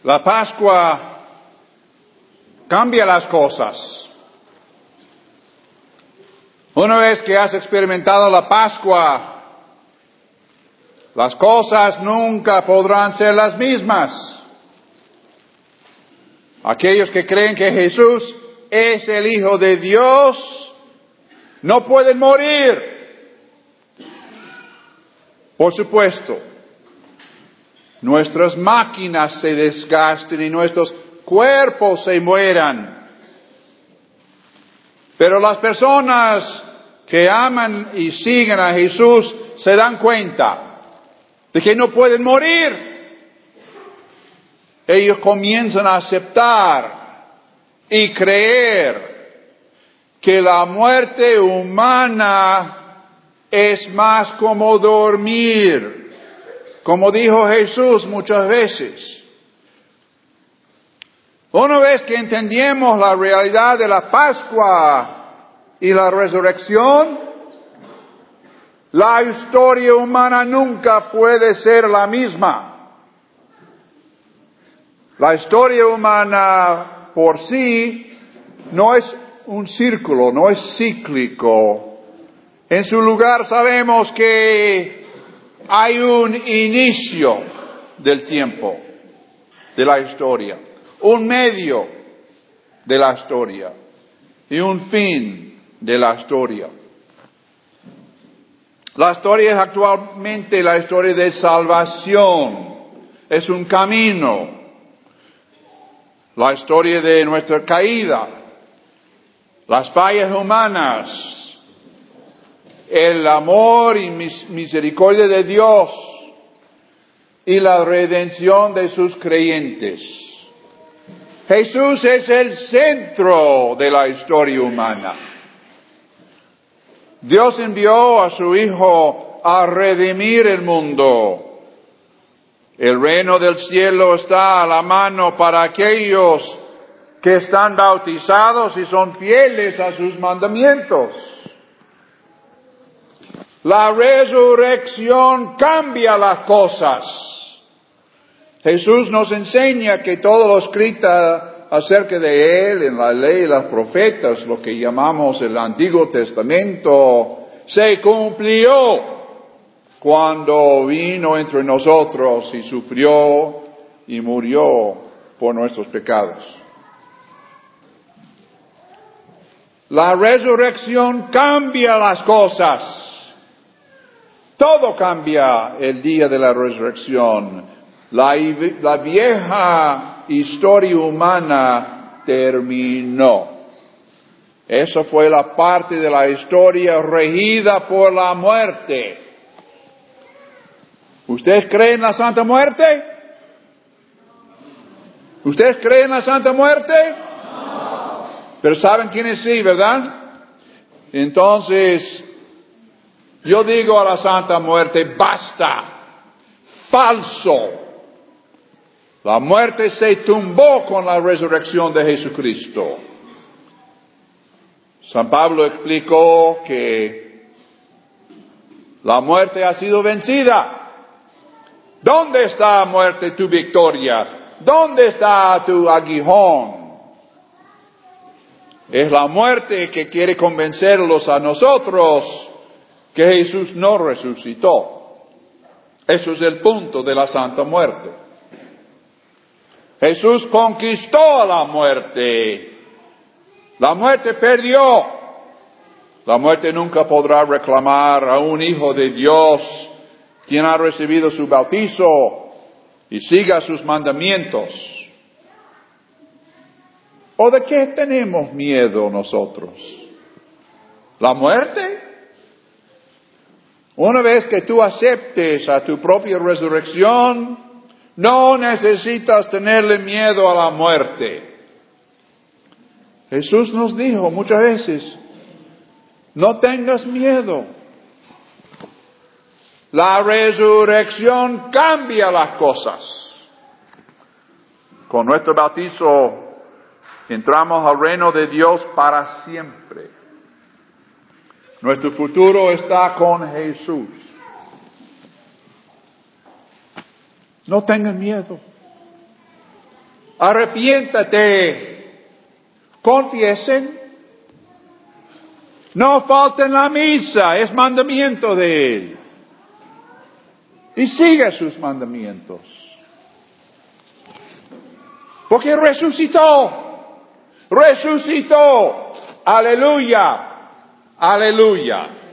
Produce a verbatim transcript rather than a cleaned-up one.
La Pascua cambia las cosas. Una vez que has experimentado la Pascua, las cosas nunca podrán ser las mismas. Aquellos que creen que Jesús es el Hijo de Dios no pueden morir. Por supuesto, nuestras máquinas se desgasten y nuestros cuerpos se mueran. Pero las personas que aman y siguen a Jesús se dan cuenta de que no pueden morir. Ellos comienzan a aceptar y creer que la muerte humana es más como dormir, como dijo Jesús muchas veces. Una vez que entendemos la realidad de la Pascua y la resurrección, la historia humana nunca puede ser la misma. La historia humana por sí no es un círculo, no es cíclico. En su lugar sabemos que hay un inicio del tiempo, de la historia, un medio de la historia y un fin de la historia. La historia es actualmente la historia de salvación, es un camino. La historia de nuestra caída, las fallas humanas, el amor y mis- misericordia de Dios y la redención de sus creyentes. Jesús es el centro de la historia humana. Dios envió a su Hijo a redimir el mundo. El reino del cielo está a la mano para aquellos que están bautizados y son fieles a sus mandamientos. La resurrección cambia las cosas. Jesús nos enseña que todo lo escrito acerca de Él en la ley y los profetas, lo que llamamos el Antiguo Testamento, se cumplió cuando vino entre nosotros y sufrió y murió por nuestros pecados. La resurrección cambia las cosas. Todo cambia el día de la resurrección. La, la vieja historia humana terminó. Esa fue la parte de la historia regida por la muerte. ¿Ustedes creen en la Santa Muerte? ¿Ustedes creen en la Santa Muerte? No. Pero saben quiénes sí, ¿verdad? Entonces, yo digo a la Santa Muerte, basta, falso. La muerte se tumbó con la resurrección de Jesucristo. San Pablo explicó que la muerte ha sido vencida. ¿Dónde está, muerte, tu victoria? ¿Dónde está tu aguijón? Es la muerte que quiere convencerlos a nosotros que Jesús no resucitó. Eso es el punto de la Santa Muerte. Jesús conquistó a la muerte. La muerte perdió. La muerte nunca podrá reclamar a un hijo de Dios quien ha recibido su bautizo y siga sus mandamientos. ¿O de qué tenemos miedo nosotros? ¿La muerte? Una vez que tú aceptes a tu propia resurrección, no necesitas tenerle miedo a la muerte. Jesús nos dijo muchas veces, no tengas miedo. La resurrección cambia las cosas. Con nuestro bautizo entramos al reino de Dios para siempre. Nuestro futuro está con Jesús. No tengan miedo. arrepiéntate, confiesen, no falten la misa, es mandamiento de Él. Y siga sus mandamientos. Porque resucitó, resucitó, aleluya, aleluya.